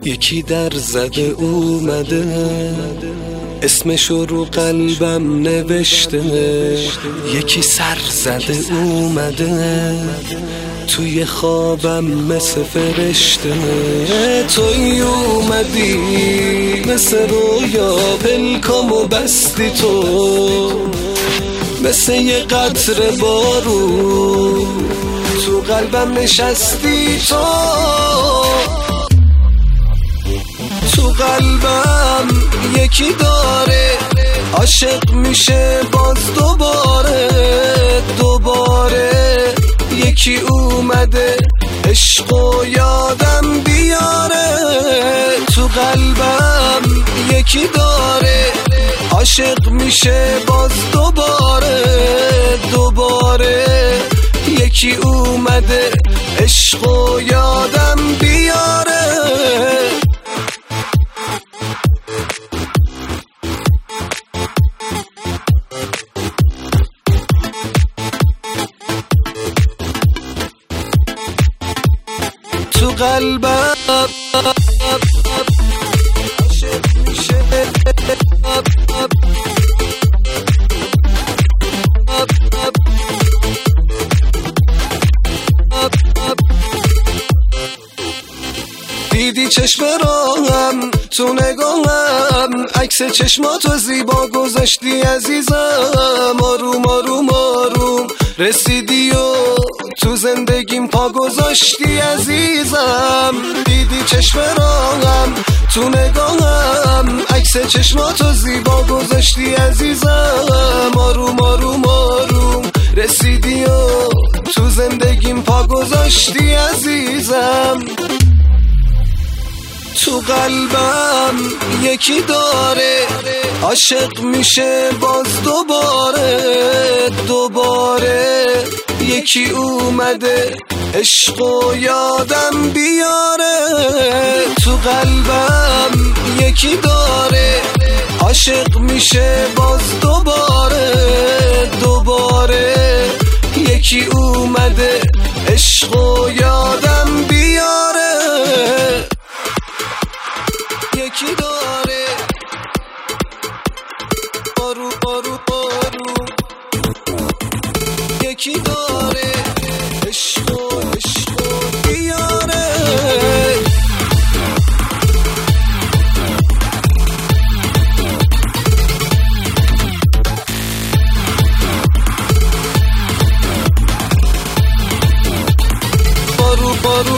یکی در زده اومده، اسمشو رو قلبم نوشته. یکی سر زده اومده، توی خوابم مثل فرشته. توی اومدی مثل رویا، پلکامو بستی تو مثل یه قطره بارون، تو قلبم نشستی تو قلبم یکی داره، عاشق میشه باز دوباره یکی اومده عشقو یادم بیاره. تو قلبم یکی داره، عاشق میشه باز دوباره یکی اومده عشقو یادم بیاره. تو قلبم عاشق میشه دیدی چشم راهم تو نگاهم، عکس چشماتو زیبا گذاشتی عزیزم. آروم آروم آروم رسیدی و تو زندگیم پا گذاشتی عزیزم. دیدی چشم راهم تو نگاهم، عکس چشماتو زیبا گذاشتی عزیزم. آروم آروم آروم رسیدی و تو زندگیم پا گذاشتی عزیزم. تو قلبم یکی داره، عاشق میشه باز دوباره یکی اومده عشقو یادم بیاره. تو قلبم یکی داره، عاشق میشه باز دوباره یکی اومده عشقو یادم بیاره. یکی داره بارو یکی داره عشقو بیاره. بارو